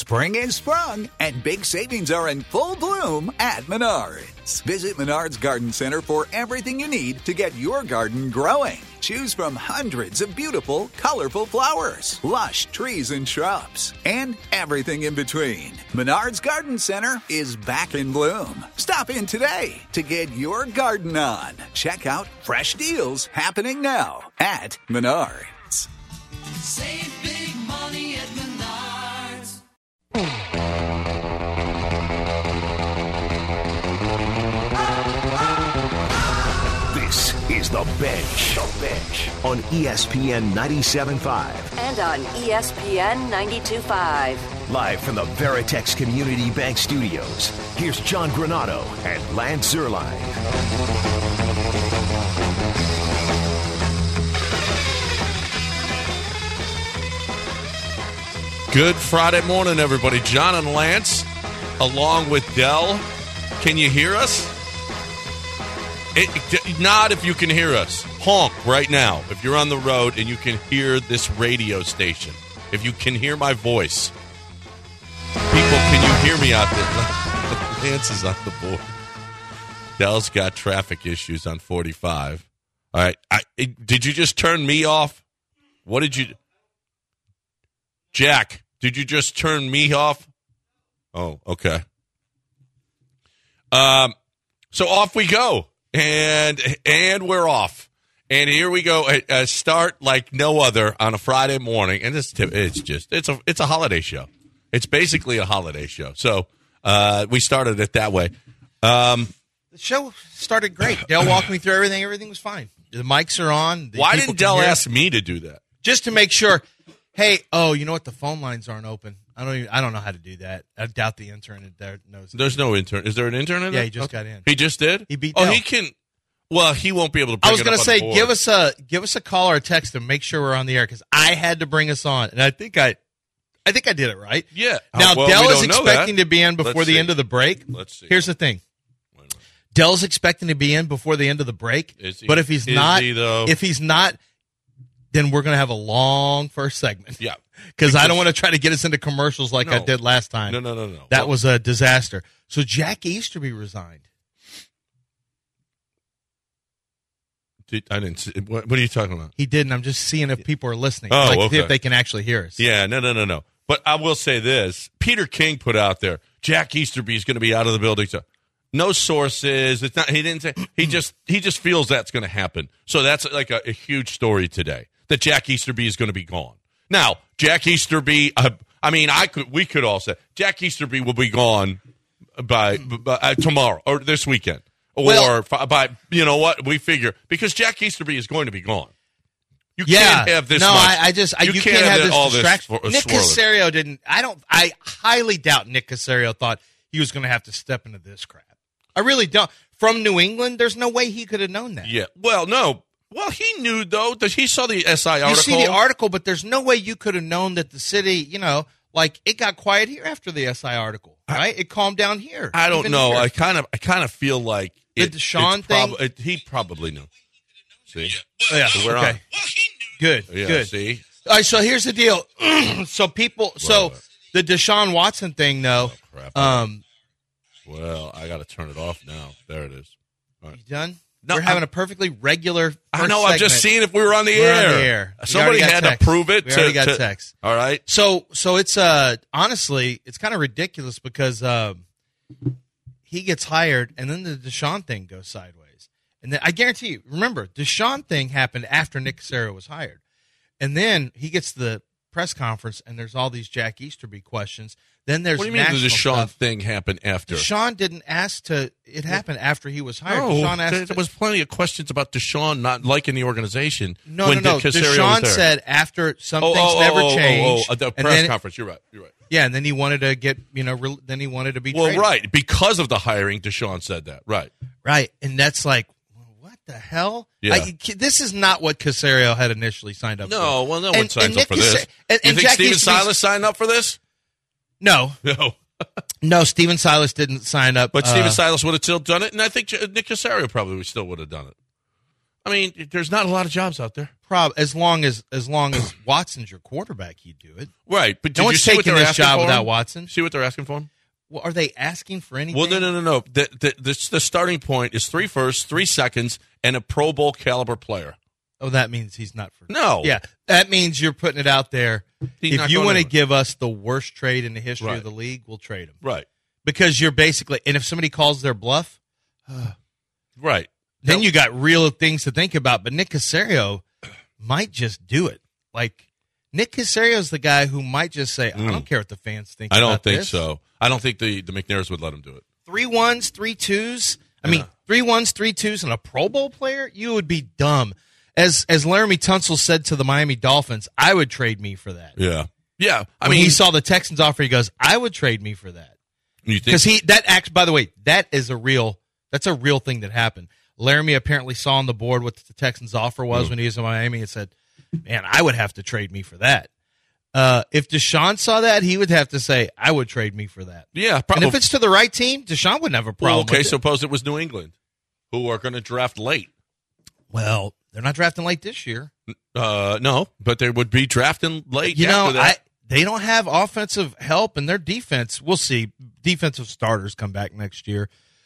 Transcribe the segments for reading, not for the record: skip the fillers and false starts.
Spring is sprung, and big savings are in full bloom at Menards. Visit Menards Garden Center for everything you need to get your garden growing. Choose from hundreds of beautiful, colorful flowers, lush trees and shrubs, and everything in between. Menards Garden Center is back in bloom. Stop in today to get your garden on. Check out fresh deals happening now at Menards. Save big money at Menards. This is The Bench. The Bench on ESPN 97.5. And on ESPN 92.5. Live from the Veritex Community Bank Studios, here's John Granato and Lance Zierlein. Good Friday morning, everybody. John and Lance, along with Dell. Can you hear us? Not if you can hear us. Honk right now if you're on the road and you can hear this radio station. If you can hear my voice. People, can you hear me out there? Lance is on the board. Dell's got traffic issues on 45. All right. Did you just turn me off? What did you... Jack, did you just turn me off? Oh, okay. So off we go, and we're off, and here we go. Start like no other on a Friday morning, and it's a holiday show. It's basically a holiday show. So we started it that way. The show started great. Dell walked me through everything. Everything was fine. The mics are on. Why didn't Dell ask me to do that? Just to make sure. Hey, you know what? The phone lines aren't open. I don't know how to do that. I doubt the intern there knows. There's no intern. Is there an intern in there? Yeah, he just got in. He just did? He beat Dell. Dell. He can. Well, he won't be able to bring I was going to say, give us a call or a text and make sure we're on the air because I had to bring us on, and I think I did it right. Yeah. Now, Dell is expecting to be in before the end of the break. Let's see. Here's the thing. Dell's expecting to be in before the end of the break. Is he? But if he's not, though? if he's not, then we're going to have a long first segment. Yeah. Because I don't want to try to get us into commercials like I did last time. No. That was a disaster. So Jack Easterby resigned. I didn't see. What are you talking about? He didn't. I'm just seeing if people are listening. Oh, See if they can actually hear us. Yeah, no. But I will say this. Peter King put out there, Jack Easterby is going to be out of the building. So no sources. It's not. He didn't say. He just feels that's going to happen. So that's like a huge story today that Jack Easterby is going to be gone. Now, Jack Easterby, we could all say Jack Easterby will be gone by tomorrow or this weekend. Or by, you know what, we figure, because Jack Easterby is going to be gone. You can't have this. No, much. You can't have this distraction. Nick Caserio didn't, I highly doubt Nick Caserio thought he was going to have to step into this crap. I really don't. From New England, there's no way he could have known that. Yeah, well, no. Well, he knew, though, that he saw the SI article. You see the article, but there's no way you could have known that the city, it got quiet here after the SI article, right? It calmed down here. I don't know. Here. I kind of feel like the Deshaun thing. He probably knew. See? Yeah. So we're okay. on. Good. Yeah, good. See? All right. So here's the deal. The Deshaun Watson thing, though. Oh, crap. Well, I got to turn it off now. There it is. All right. You done? No, we're having a perfectly regular. I know. I'm just seeing if we were on the we're air. On the air. Somebody had to prove it. We already got text. All right. So it's honestly, it's kind of ridiculous because he gets hired and then the Deshaun thing goes sideways. And then I guarantee you, remember, Deshaun thing happened after Nick Caserio was hired. And then he gets the press conference and there's all these Jack Easterby questions. Then there's what do you mean the Deshaun stuff. thing happened after? Deshaun didn't ask to. It happened after he was hired. No, Deshaun asked there was plenty of questions about Deshaun not liking the organization. No. Deshaun said after some things never changed. The press conference. You're right. Yeah, and then he wanted to get, then he wanted to be well, traded. right. Because of the hiring, Deshaun said that. Right. Right, and that's like, what the hell? Yeah. This is not what Caserio had initially signed up for. No, well, no one signs up for this. You think Steven Silas signed up for this? No. No, Steven Silas didn't sign up. But Steven Silas would have still done it, and I think Nick Caserio probably still would have done it. I mean, there's not a lot of jobs out there. As long as Watson's your quarterback, he'd do it. Right, but No did you one's see what taking they're this asking job for without him? Watson. See what they're asking for him? Well, are they asking for anything? Well, no. The starting point is 3 firsts, 3 seconds, and a Pro Bowl caliber player. Oh, that means he's not for. No. Yeah, that means you're putting it out there. He's if not you going want to anywhere. give us the worst trade in the history Right. of the league, we'll trade him. Right. Because you're basically, and if somebody calls their bluff, Right. then you got real things to think about. But Nick Caserio might just do it. Like, Nick Caserio's the guy who might just say, I don't care what the fans think I don't about think this. so. I don't think the McNairs would let him do it. 3 1s, 3 2s. I mean, 3 1s, 3 2s, and a Pro Bowl player? You would be dumb. As Laramie Tunsil said to the Miami Dolphins, I would trade me for that. Yeah. Yeah. I When mean, he saw the Texans offer, he goes, I would trade me for that. you think Because by the way, that's a real thing that happened. Laramie apparently saw on the board what the Texans' offer was when he was in Miami and said, man, I would have to trade me for that. If Deshaun saw that, he would have to say, I would trade me for that. Yeah, And probably. if it's to the right team, Deshaun wouldn't have a problem Well, okay, with it. suppose it was New England, who are going to draft late. Well, they're not drafting late this year. No, but they would be drafting late. You know, after that. they don't have offensive help, and their defense, we'll see. Defensive starters come back next year.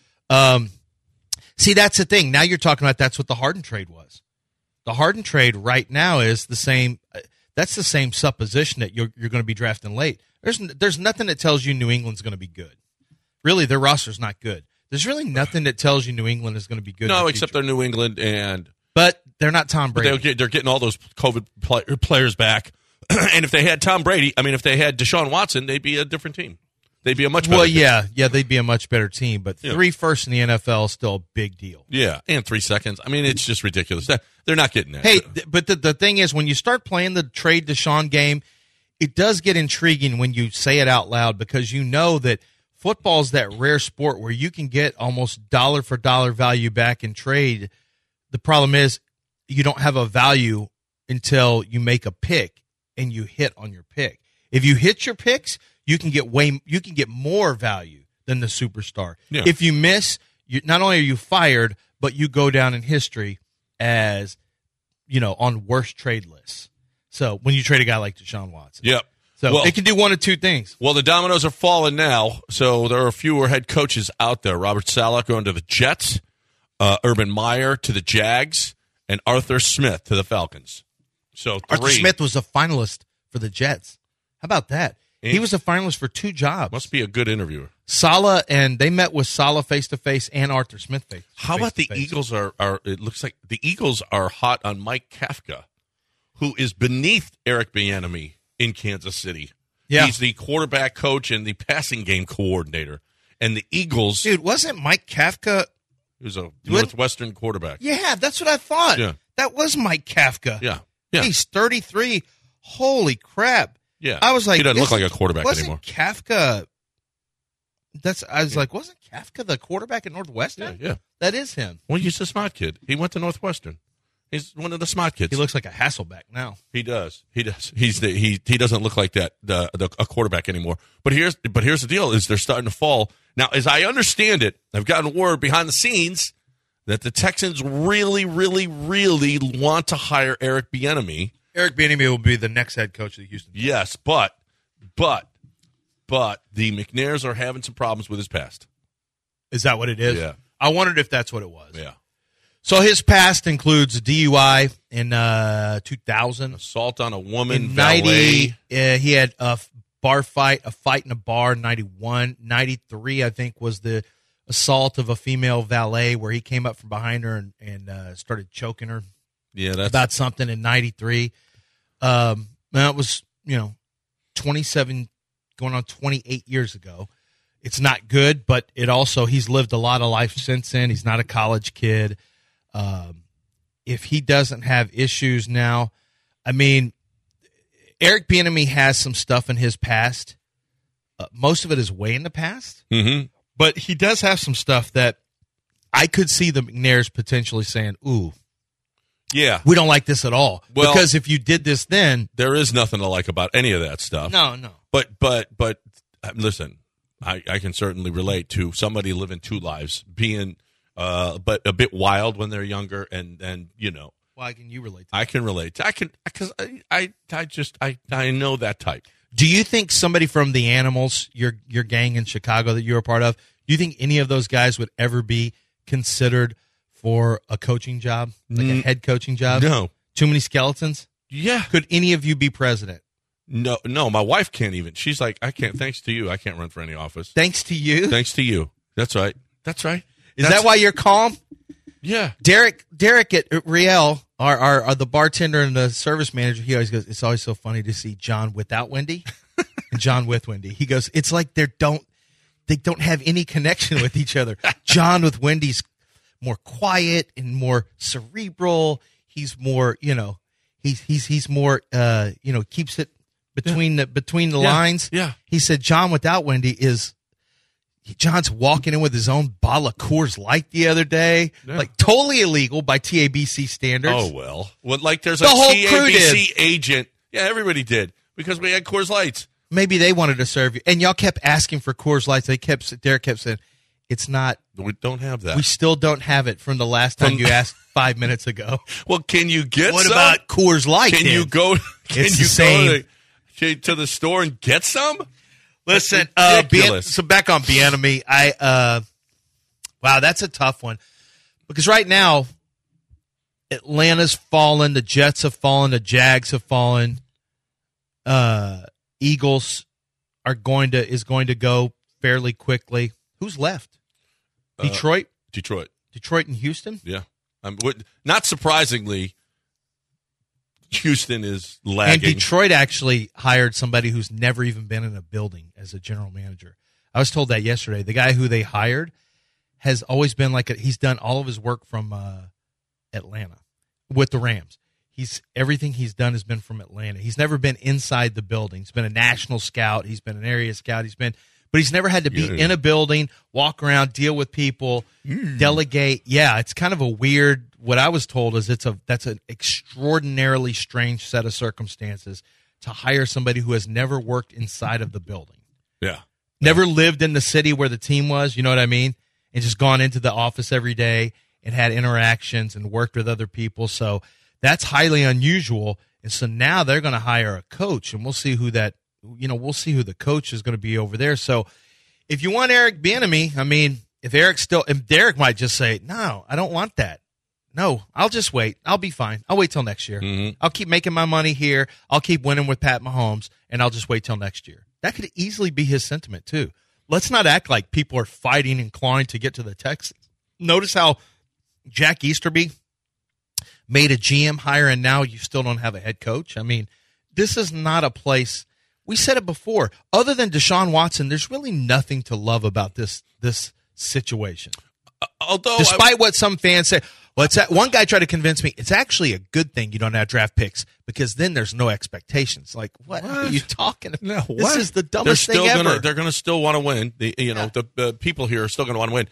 See, that's the thing. Now you're talking about that's what the Harden trade was. The Harden trade right now is the same. That's the same supposition that you're going to be drafting late. There's nothing that tells you New England's going to be good. Really, their roster's not good. There's really nothing that tells you New England is going to be good. in no, the except future. they're New England, and But they're not Tom Brady. they're getting all those COVID players back. And if they had Tom Brady, if they had Deshaun Watson, they'd be a different team. They'd be a much better Well, team. yeah, they'd be a much better team. But 3 firsts in the NFL is still a big deal. Yeah, and 3 seconds. It's just ridiculous. They're not getting that. Hey, but the thing is, when you start playing the trade Deshaun game, it does get intriguing when you say it out loud because you know that football's that rare sport where you can get almost dollar for dollar value back in trade. The problem is you don't have a value until you make a pick and you hit on your pick. If you hit your picks, you can get more value than the superstar. Yeah. If you miss, not only are you fired, but you go down in history as, on worst trade lists. So when you trade a guy like Deshaun Watson. Yep. So it can do one of two things. Well, the dominoes are falling now, so there are fewer head coaches out there. Robert Saleh going to the Jets, Urban Meyer to the Jags, and Arthur Smith to the Falcons. So 3. Arthur Smith was a finalist for the Jets. How about that? He was a finalist for 2 jobs. Must be a good interviewer. Saleh, and they met with Saleh face-to-face and Arthur Smith face-to-face. How about the Eagles are it looks like the Eagles are hot on Mike Kafka, who is beneath Eric Bieniemy in Kansas City. Yeah. He's the quarterback coach and the passing game coordinator. And the Eagles, Dude, wasn't Mike Kafka? he was a Northwestern quarterback. Yeah, that's what I thought. Yeah. That was Mike Kafka. Yeah. Yeah. He's 33. Holy crap. Yeah. I was like, he doesn't look isn't- like a quarterback wasn't anymore. Kafka. I was like, wasn't Kafka the quarterback at Northwestern? Yeah. That is him. Well, he's a smart kid. He went to Northwestern. He's one of the smart kids. He looks like a Hasselbeck now. He does. He doesn't look like that a quarterback anymore. But here's the deal: is they're starting to fall now. As I understand it, I've gotten word behind the scenes that the Texans really, really, really want to hire Eric Bieniemy. Eric Bieniemy will be the next head coach of the Houston. Yes, but the McNairs are having some problems with his past. Is that what it is? Yeah. I wondered if that's what it was. Yeah, So his past includes DUI in 2000. assault on a woman, In valet. 90, he had a fight in a bar in 91. 93, I think, was the assault of a female valet where he came up from behind her and started choking her Yeah, that's about something in 93. That was, 27, going on 28 years ago. It's not good, but he's lived a lot of life since then. He's not a college kid. If he doesn't have issues now, Eric Bieniemy has some stuff in his past. Most of it is way in the past, but he does have some stuff that I could see the McNairs potentially saying, ooh, yeah. we don't like this at all. Well- because if you did this then, There is nothing to like about any of that stuff. no. But listen, I can certainly relate to somebody living 2 lives, being but a bit wild when they're younger. And Why can you relate to I can relate. Because I know that type. Do you think somebody from the Animals, your gang in Chicago that you were a part of, do you think any of those guys would ever be considered for a coaching job, like a head coaching job? No. Too many skeletons? Yeah. Could any of you be president? No, my wife can't even. She's like, I can't. Thanks to you, I can't run for any office. Thanks to you? Thanks to you. That's right. Is that why you're calm? Yeah. Derek at Riel, our the bartender and the service manager, he always goes, it's always so funny to see John without Wendy and John with Wendy. He goes, it's like they don't have any connection with each other. John with Wendy's more quiet and more cerebral. He's more, he's more, keeps it between the lines. Yeah. He said John without Wendy John's walking in with his own bottle of Coors Light the other day, like totally illegal by TABC standards. Oh, well, like there's The a whole crew TABC agent. Yeah, everybody did because we had Coors Lights. Maybe they wanted to serve you, and y'all kept asking for Coors Lights. Derek kept saying, "It's not. We don't have that. We still don't have it from the last time you asked 5 minutes ago." Well, can you get What some? about Coors Light? Can then? you go? Can It's you the same. go to the store and get some? Listen, ridiculous. so back on Bieniemy, wow, that's a tough one because right now Atlanta's fallen, the Jets have fallen, the Jags have fallen, Eagles is going to go fairly quickly. Who's left? Detroit, Detroit and Houston. Yeah, not surprisingly, Houston is lagging. And Detroit actually hired somebody who's never even been in a building as a general manager. I was told that yesterday. The guy who they hired has always been he's done all of his work from Atlanta with the Rams. Everything he's done has been from Atlanta. He's never been inside the building. He's been a national scout. He's been an area scout. But he's never had to be in a building, walk around, deal with people, delegate. Yeah, it's kind of a weird. What I was told is that's an extraordinarily strange set of circumstances to hire somebody who has never worked inside of the building. Yeah. Never lived in the city where the team was, you know what I mean? And just gone into the office every day and had interactions and worked with other people. So that's highly unusual. And so now they're going to hire a coach, and we'll see who the coach is going to be over there. So if you want Eric Bieniemy, I mean, if Derek might just say, no, I don't want that. No, I'll just wait. I'll be fine. I'll wait till next year. Mm-hmm. I'll keep making my money here. I'll keep winning with Pat Mahomes, and I'll just wait till next year. That could easily be his sentiment, too. Let's not act like people are fighting and clawing to get to the Texans. Notice how Jack Easterby made a GM hire, and now you still don't have a head coach. I mean, this is not a place. We said it before. Other than Deshaun Watson, there's really nothing to love about this situation. Although, despite what some fans say, one guy tried to convince me it's actually a good thing you don't have draft picks because then there's no expectations. Like, what are you talking about? No, this is the dumbest thing ever. They're going to still want to win. The people here are still going to want to win.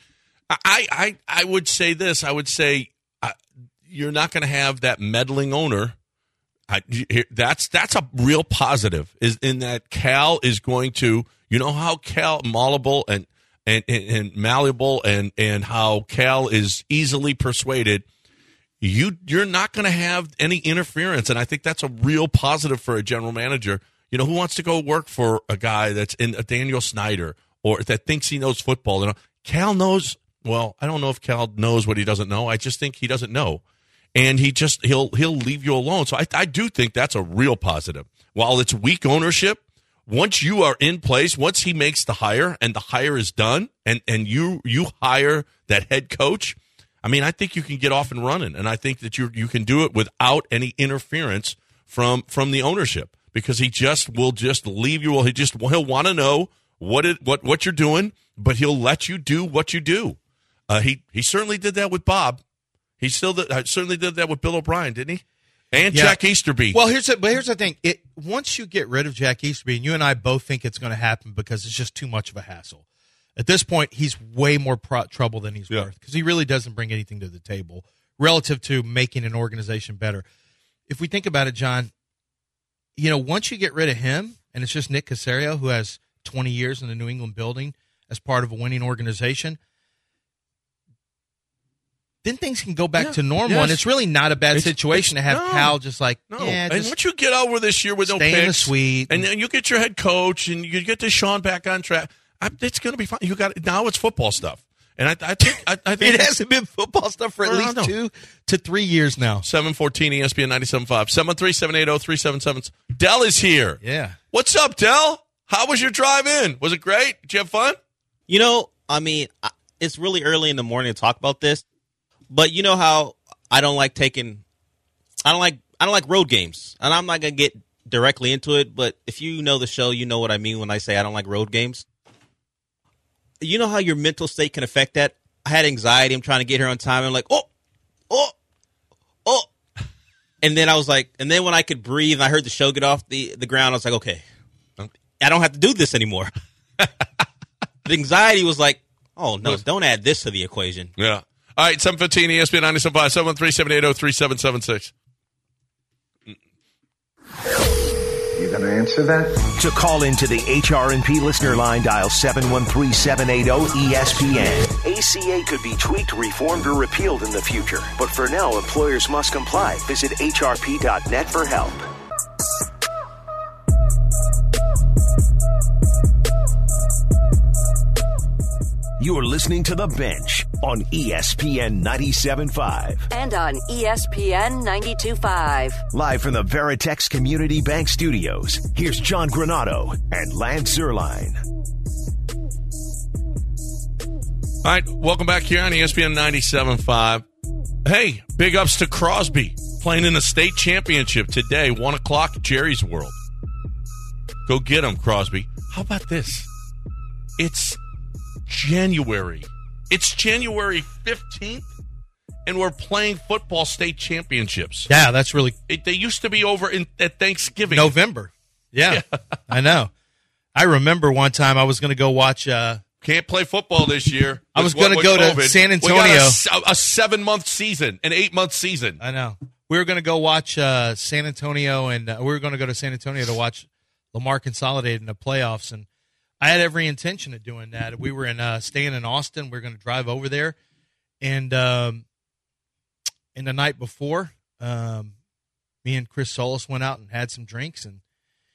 I would say this. I would say you're not going to have that meddling owner. That's a real positive. Is in that Cal is going to. You know how Cal malleable and malleable and how Cal is easily persuaded. You're not going to have any interference, and I think that's a real positive for a general manager. You know, who wants to go work for a guy that's in a Daniel Snyder or that thinks he knows football? You know, Cal knows. Well, I don't know if Cal knows what he doesn't know. I just think he doesn't know, and he'll leave you alone. So I do think that's a real positive. While it's weak ownership, once you are in place, once he makes the hire and the hire is done, and you hire that head coach, I mean, I think you can get off and running, and I think that you can do it without any interference from the ownership because he will just leave you. He'll want to know what you're doing, but he'll let you do what you do. He certainly did that with Bob. He certainly did that with Bill O'Brien, didn't he? And yeah. Jack Easterby. Well, here's the thing. Once you get rid of Jack Easterby, and you and I both think it's going to happen because it's just too much of a hassle. At this point, he's way more trouble than he's worth because he really doesn't bring anything to the table relative to making an organization better. If we think about it, John, once you get rid of him and it's just Nick Caserio, who has 20 years in the New England building as part of a winning organization, then things can go back Yeah. to normal, Yes. and it's really not a bad situation to have no. Cal just like, No. yeah, And just once you get over this year with no stay picks, in the suite. and then you get your head coach, and you get Deshaun back on track, it's going to be fine. You got now it's football stuff, and I think It hasn't been football stuff for at No, least no. 2 to 3 years now. 714 ESPN 97.5 713-780-3776. Dell is here. Yeah. What's up, Dell? How was your drive in? Was it great? Did you have fun? You know, I mean, it's really early in the morning to talk about this, but you know how I don't like road games, and I'm not gonna get directly into it. But if you know the show, you know what I mean when I say I don't like road games. You know how your mental state can affect that. I had anxiety. I'm trying to get here on time. I'm like, oh, and then I was like, and then when I could breathe, and I heard the show get off the ground. I was like, okay, I don't have to do this anymore. The anxiety was like, oh, no, don't add this to the equation. Yeah. All right, 715 ESPN 97.5 713-780-3776. You gonna answer that? To call into the HRNP listener line, dial 713-780-ESPN. ACA could be tweaked, reformed, or repealed in the future. But for now, employers must comply. Visit hrp.net for help. You're listening to The Bench on ESPN 97.5. And on ESPN 92.5. Live from the Veritex Community Bank Studios, here's John Granado and Lance Zierlein. All right, welcome back here on ESPN 97.5. Hey, big ups to Crosby playing in the state championship today, 1 o'clock, Jerry's World. Go get him, Crosby. How about this? It's January. It's January 15th, and we're playing football state championships. Yeah, that's really They used to be over at Thanksgiving. November. Yeah, I know. I remember one time I was going to go watch. Can't play football this year. I was With gonna go to COVID. San We got Antonio. a 7-month season, an 8-month season. I know. We were going to go watch San Antonio, and we were going to go to San Antonio to watch Lamar Consolidated in the playoffs, and I had every intention of doing that. We were staying in Austin. We were going to drive over there, and the night before, me and Chris Solis went out and had some drinks, and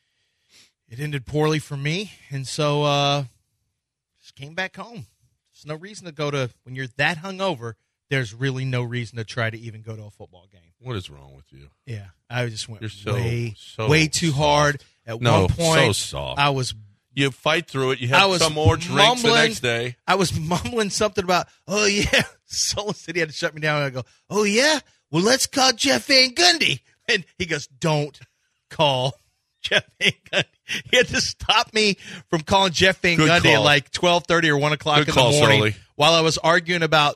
it ended poorly for me, and so just came back home. There's no reason to go to when you're that hungover. There's really no reason to try to even go to a football game. What is wrong with you? Yeah, I just went You're so way too soft. hard. At No, one point, so soft. I was You fight through it. You I have was some more drinks the mumbling. next day. I was mumbling something about, oh, yeah. Solis said he had to shut me down. And I go, oh, yeah? Well, let's call Jeff Van Gundy. And he goes, don't call Jeff Van Gundy. He had to stop me from calling Jeff Van Good Gundy call. at like 12:30 or 1 o'clock Good in call, the morning Sully. while I was arguing about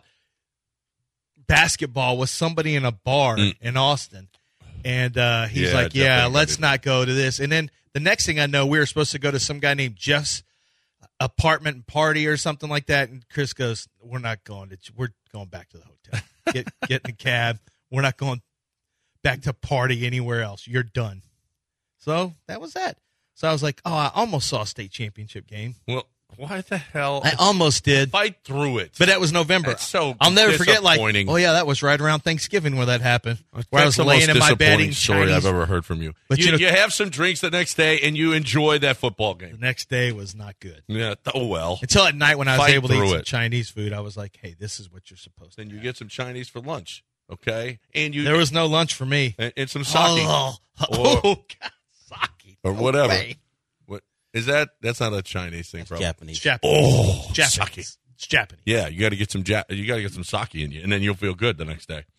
basketball with somebody in a bar in Austin. And he's Yeah, like, Jeff yeah, Van let's Gundy. not go to this. And then the next thing I know, we were supposed to go to some guy named Jeff's apartment and party or something like that. And Chris goes, we're not going to, we're going back to the hotel. Get in a cab. We're not going back to party anywhere else. You're done. So that was that. So I was like, oh, I almost saw a state championship game. Well, why the hell? I almost did. Fight through it. But that was November. That's so I'll never forget, like, disappointing. oh, yeah, that was right around Thanksgiving where that happened. That's Where I was the laying most in my bed disappointing eating story Chinese. I've ever heard from you. But you you know- have some drinks the next day, and you enjoy that football The game. next day was not good. Yeah. Oh, well. Until at night when I was Fight able to eat through some it. Chinese food, I was like, hey, this is what you're supposed to Then do. you get some Chinese for lunch, okay? And you There was no lunch for me. and some sake. Oh, Or- God, sake. or No whatever. way. What is that? That's not a Chinese thing, probably. Japanese. It's Japanese. Oh, Japanese. sake. It's Japanese. Yeah, you got to get some. You got to get some sake in you, and then you'll feel good the next day.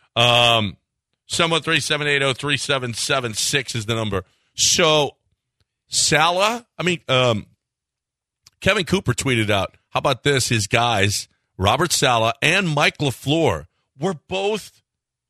713-780-3776 is the number. So, Salah. I mean, Kevin Cooper tweeted out. How about this? His guys, Robert Saleh and Mike LaFleur, were both.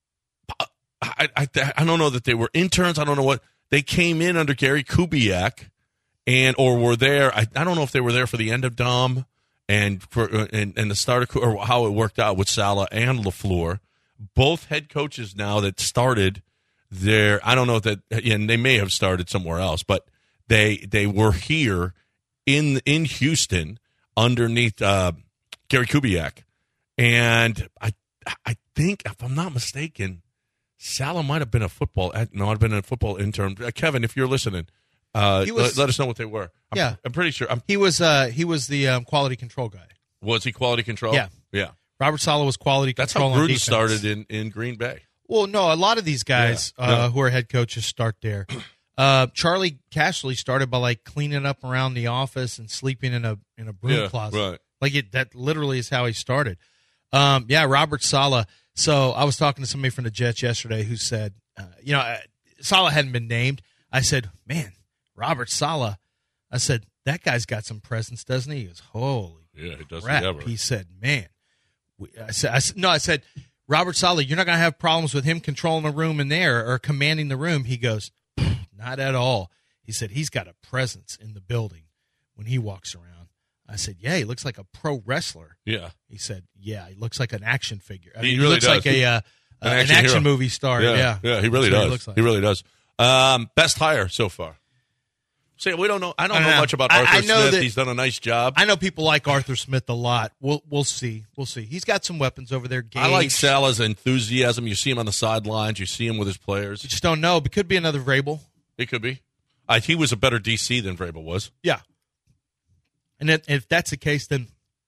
I don't know that they were interns. I don't know what they came in under Gary Kubiak, or were there. I don't know if they were there for the end of Dom and for and the start of, or how it worked out with Saleh and LaFleur. Both head coaches now that started there. I don't know that, and they may have started somewhere else, but they were here in Houston underneath Gary Kubiak, and I think, if I'm not mistaken, Salah might have been a football. No, I've been a football intern. Kevin, if you're listening, let us know what they were. I'm pretty sure. He was the quality control guy. Was he quality control? Yeah. Robert Saleh was quality That's control. That's how on Gruden defense. started in Green Bay. Well, no, a lot of these guys who are head coaches start there. Charlie Cashley started by like cleaning up around the office and sleeping in a broom closet. Right. Like that literally is how he started. Robert Saleh. So I was talking to somebody from the Jets yesterday who said, Saleh hadn't been named. I said, man, Robert Saleh. I said, that guy's got some presence, doesn't he? He goes, holy crap. He said, man. I said, Robert Saleh, you're not going to have problems with him controlling a room in there or commanding the room. He goes, not at all. He said, he's got a presence in the building when he walks around. I said, yeah, he looks like a pro wrestler. Yeah. He said, yeah, he looks like an action figure. He really looks does. like an action movie star. Yeah, he really does. He looks like. He really does. Best hire so far. See, we don't know. I don't know much about Arthur Smith. He's done a nice job. I know people like Arthur Smith a lot. We'll see. We'll see. He's got some weapons over there. Gage. I like Salah's enthusiasm. You see him on the sidelines. You see him with his players. You just don't know. It could be another Vrabel. It could be. He was a better DC than Vrabel was. Yeah. And if that's the case, then,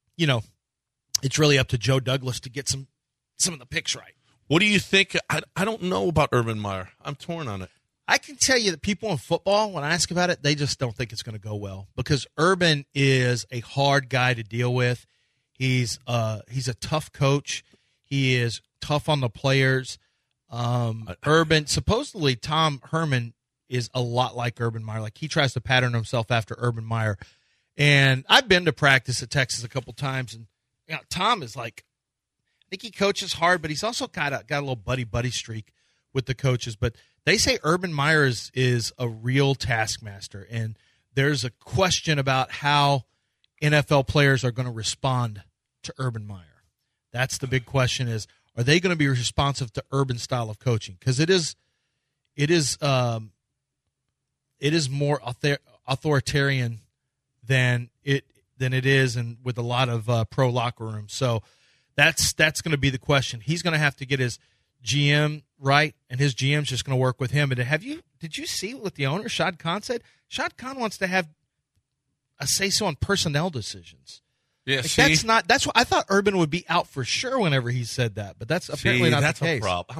it's really up to Joe Douglas to get some of the picks right. What do you think? I don't know about Urban Meyer. I'm torn on it. I can tell you that people in football, when I ask about it, they just don't think it's going to go well because Urban is a hard guy to deal with. He's a tough coach. He is tough on the players. Urban, supposedly Tom Herman is a lot like Urban Meyer. Like he tries to pattern himself after Urban Meyer. And I've been to practice at Texas a couple times, and Tom is like, I think he coaches hard, but he's also got a little buddy streak with the coaches. But they say Urban Meyer is a real taskmaster, and there's a question about how NFL players are going to respond to Urban Meyer. That's the big question: is are they going to be responsive to Urban's style of coaching? Because it is more authoritarian than it is, and with a lot of pro locker rooms. So that's going to be the question. He's going to have to get his GM right, and his GM's just going to work with him. And did you see what the owner Shad Khan said? Shad Khan wants to have a say-so on personnel decisions. Yeah, that's what I thought. Urban would be out for sure whenever he said that, but that's apparently not the case. That's a problem.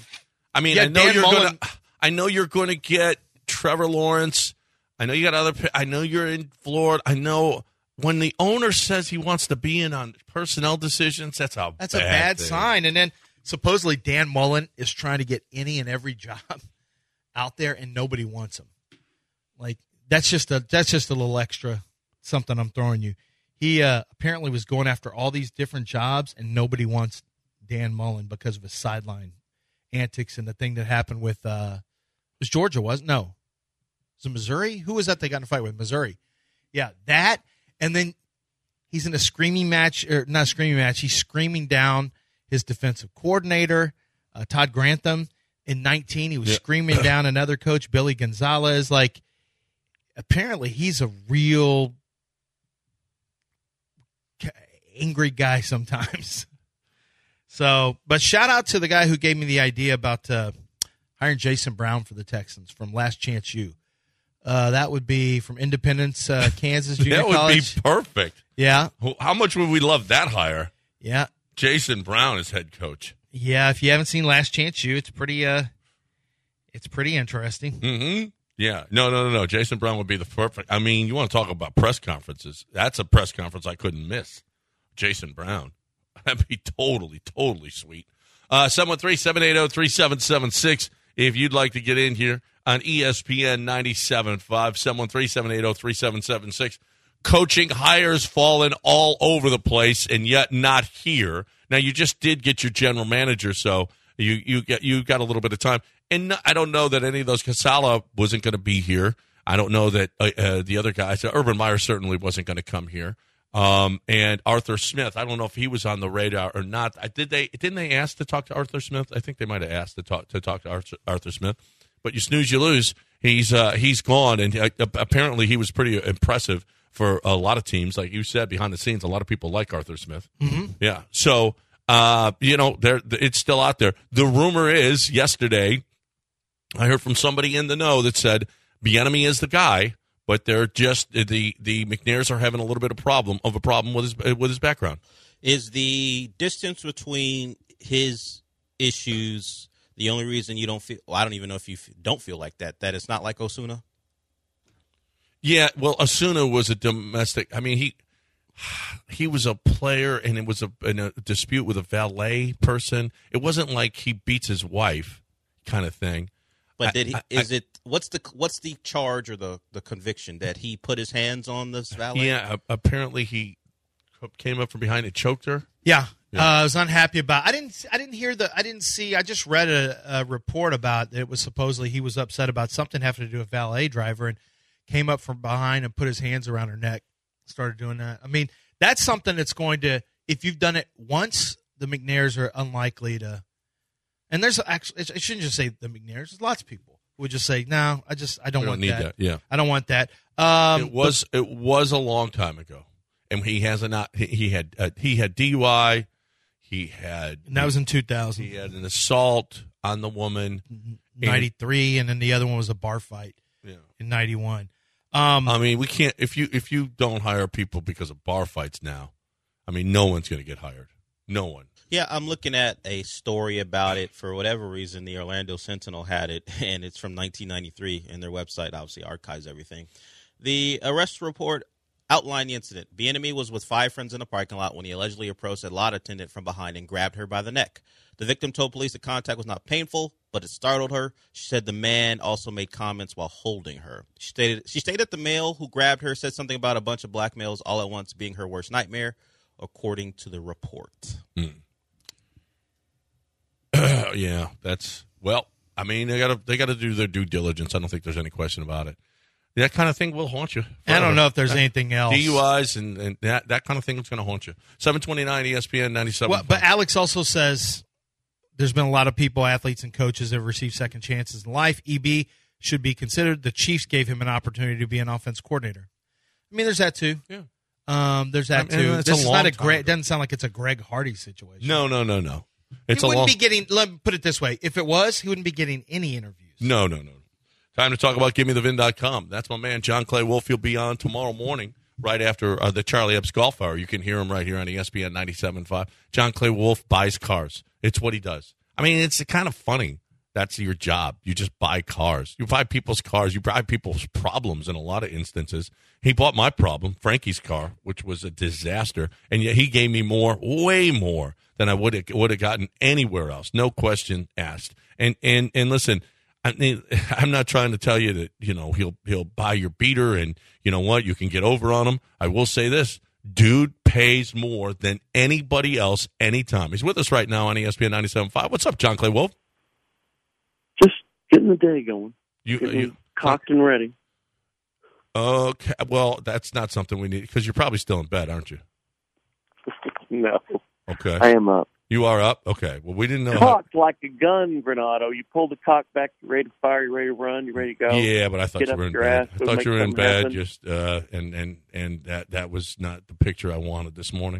I know you're going to get Trevor Lawrence. I know you got I know you're in Florida. I know when the owner says he wants to be in on personnel decisions, that's a bad sign. And then supposedly Dan Mullen is trying to get any and every job out there, and nobody wants him. Like that's just a little extra something I'm throwing you. He apparently was going after all these different jobs, and nobody wants Dan Mullen because of his sideline antics and the thing that happened with was Georgia, wasn't? No. Was it Missouri? Who was that they got in a fight with? Missouri. Yeah, that. And then he's in a screaming match, or not a screaming match. He's screaming down his defensive coordinator, Todd Grantham. In 2019, he was screaming down another coach, Billy Gonzalez. Like, apparently he's a real angry guy sometimes. So, but shout out to the guy who gave me the idea about hiring Jason Brown for the Texans from Last Chance U. That would be from Independence, Kansas Junior College. That would be perfect. Yeah. How much would we love that hire? Yeah. Jason Brown as head coach. Yeah, if you haven't seen Last Chance U, it's pretty interesting. Mm-hmm. Yeah. No. Jason Brown would be the perfect. I mean, you want to talk about press conferences. That's a press conference I couldn't miss. Jason Brown. That'd be totally, totally sweet. 713-780-3776 if you'd like to get in here on ESPN 97.5, 713-780-3776. Coaching hires fallen all over the place and yet not here. Now, you just did get your general manager, so you got a little bit of time. And I don't know that any of those, Casala wasn't going to be here. I don't know that the other guys, Urban Meyer certainly wasn't going to come here. And Arthur Smith, I don't know if he was on the radar or not. Didn't they ask to talk to Arthur Smith? I think they might have asked to talk to Arthur Smith. But you snooze, you lose. He's gone, and apparently he was pretty impressive for a lot of teams. Like you said, behind the scenes, a lot of people like Arthur Smith. Mm-hmm. Yeah. So It's still out there. The rumor is yesterday, I heard from somebody in the know that said Bieniemy is the guy, but they're just the McNairs are having a little bit of a problem with his background. Is the distance between his issues the only reason you don't feel? Well, I don't even know if you don't feel like that. That it's not like Osuna. Yeah, well, Osuna was a domestic. I mean, he was a player, and it was in a dispute with a valet person. It wasn't like he beats his wife, kind of thing. But what's the charge or the conviction that he put his hands on this valet? Yeah, apparently he came up from behind and choked her. Yeah. I was unhappy about. I just read a report about it was supposedly he was upset about something having to do with valet driver and came up from behind and put his hands around her neck. Started doing that. I mean, that's something that's going to, if you've done it once, the McNairs are unlikely to. And there's actually, I shouldn't just say the McNairs. There's lots of people who would just say, no, I don't want need that. Yeah, I don't want that. It was a long time ago, and he had DUI. And that was in 2000. He had an assault on the woman. 93, and then the other one was a bar fight in 91. I mean, we can't if you don't hire people because of bar fights now. I mean, no one's going to get hired. No one. Yeah, I'm looking at a story about it. For whatever reason, the Orlando Sentinel had it, and it's from 1993, and their website obviously archives everything. The arrest report outlined the incident. Bieniemy was with 5 friends in a parking lot when he allegedly approached a lot attendant from behind and grabbed her by the neck. The victim told police the contact was not painful, but it startled her. She said the man also made comments while holding her. She stated the male who grabbed her said something about a bunch of black males all at once being her worst nightmare, according to the report. Yeah, I mean, they got to do their due diligence. I don't think there's any question about it. That kind of thing will haunt you forever. I don't know if there's anything else. DUIs and that kind of thing is going to haunt you. 729 ESPN 97. Well, but Alex also says there's been a lot of people, athletes, and coaches that have received second chances in life. EB should be considered. The Chiefs gave him an opportunity to be an offense coordinator. I mean, there's that too. Yeah. There's that too. This is not a Greg. It doesn't sound like it's a Greg Hardy situation. No. He wouldn't be getting. Let me put it this way: if it was, he wouldn't be getting any interviews. No. Time to talk about GiveMeTheVin.com. That's my man John Clay Wolf. He'll be on tomorrow morning, right after the Charlie Epps Golf Hour. You can hear him right here on ESPN 97.5. John Clay Wolf buys cars. It's what he does. I mean, it's kind of funny. That's your job. You just buy cars. You buy people's cars. You buy people's problems in a lot of instances. He bought my problem, Frankie's car, which was a disaster, and yet he gave me way more than I would have gotten anywhere else. No question asked. And listen, I mean, I'm not trying to tell you that, he'll buy your beater and you know what, you can get over on him. I will say this. Dude pays more than anybody else anytime. He's with us right now on ESPN 97.5. What's up, John Clay Wolf? Just getting the day going. You cocked and ready. Okay. Well, that's not something we need because you're probably still in bed, aren't you? No. Okay. I am up. You are up? Okay. Well, we didn't know. Cocked like a gun, Granado. You pull the cock back, you're ready to fire, you're ready to run, you're ready to go. Yeah, but I thought you were in bed. I thought you were in bed. Just and that was not the picture I wanted this morning.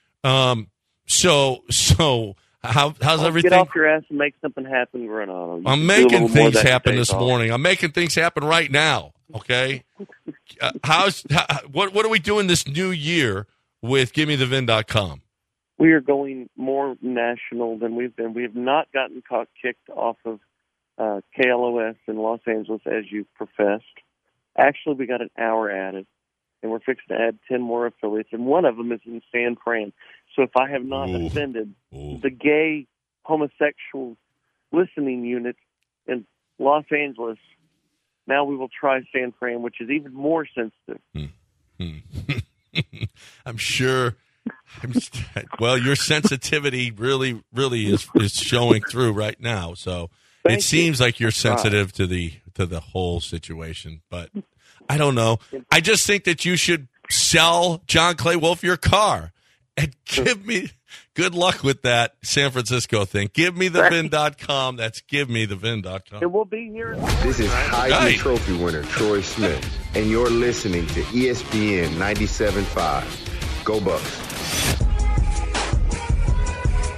So how's everything? Get off your ass and make something happen, Granado. I'm making things happen this morning. I'm making things happen right now. Okay. What are we doing this new year with GiveMeTheVin.com? We are going more national than we've been. We have not gotten cock kicked off of KLOS in Los Angeles as you professed. Actually, we got an hour added, and we're fixing to add 10 more affiliates, and one of them is in San Fran. So if I have not offended the gay homosexual listening unit in Los Angeles, now we will try San Fran, which is even more sensitive. I'm sure. Well, your sensitivity really is showing through right now. So it seems like you're sensitive to the whole situation, but I don't know. I just think that you should sell John Clay Wolf your car and give me good luck with that San Francisco thing. GiveMeTheVin.com. That's GiveMeTheVin.com. And we'll be here. This is Heisman Trophy winner Troy Smith, and you're listening to ESPN 97.5. Go Bucks.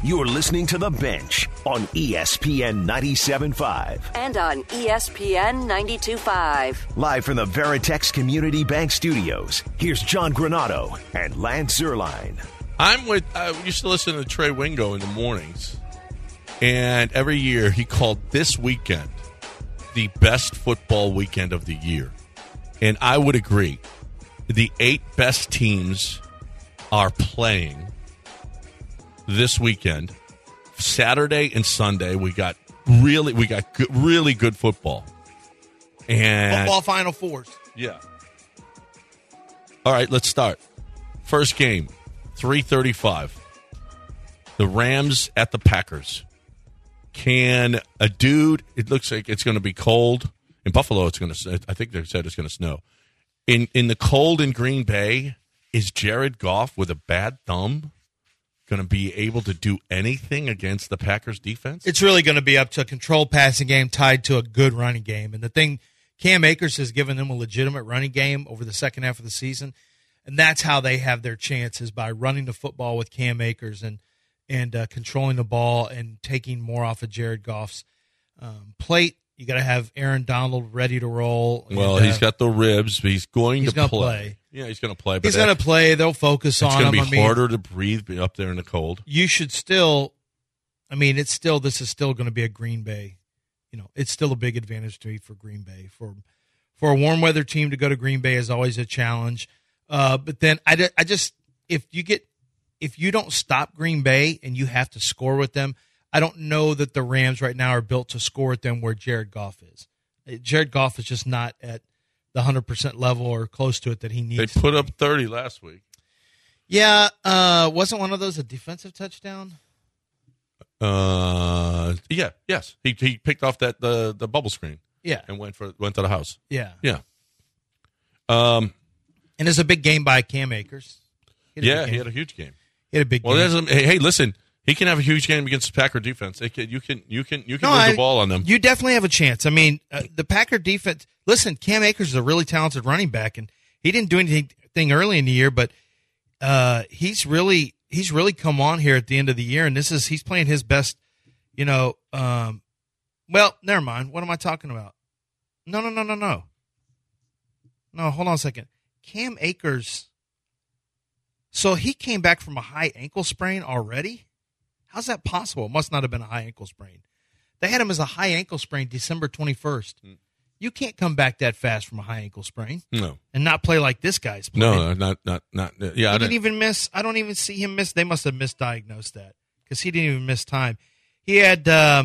You're listening to The Bench on ESPN 97.5. And on ESPN 92.5. Live from the Veritex Community Bank Studios, here's John Granado and Lance Zierlein. I used to listen to Trey Wingo in the mornings, and every year he called this weekend the best football weekend of the year. And I would agree. The 8 best teams are playing this weekend. Saturday and Sunday, we got really good football. And football Final Fours. Yeah. All right, let's start. First game, 3:35. The Rams at the Packers. Can a dude? It looks like it's going to be cold in Buffalo. It's going to. I think they said it's going to snow. In the cold in Green Bay, is Jared Goff with a bad thumb going to be able to do anything against the Packers defense? It's really going to be up to a controlled passing game tied to a good running game. And the thing, Cam Akers has given them a legitimate running game over the second half of the season, and that's how they have their chances, by running the football with Cam Akers and controlling the ball and taking more off of Jared Goff's plate. You got to have Aaron Donald ready to roll. Well, he's got the ribs. He's going to play. Yeah, he's going to play. But he's going to play. They'll focus on him. It's going to be harder to breathe up there in the cold. You should still, this is still going to be a Green Bay. It's still a big advantage for Green Bay. For a warm weather team to go to Green Bay is always a challenge. But then I just, if you don't stop Green Bay and you have to score with them, I don't know that the Rams right now are built to score at them where Jared Goff is. Jared Goff is just not at the 100% level or close to it that he needs. They put up 30 last week. Yeah, wasn't one of those a defensive touchdown? Yes. He picked off the bubble screen. Yeah, and went to the house. Yeah. And it's a big game by Cam Akers. He had a huge game. He had a big game. Hey, listen. He can have a huge game against the Packer defense. You can move the ball on them. You definitely have a chance. The Packer defense. Listen, Cam Akers is a really talented running back, and he didn't do anything early in the year, but he's really come on here at the end of the year, and he's playing his best. Well, never mind. What am I talking about? No. No, hold on a second. Cam Akers. So he came back from a high ankle sprain already? How's that possible? It must not have been a high ankle sprain. They had him as a high ankle sprain December 21st. You can't come back that fast from a high ankle sprain. No. And not play like this guy's playing. No, not. Yeah, he didn't even miss. I don't even see him miss. They must have misdiagnosed that because he didn't even miss time. He had,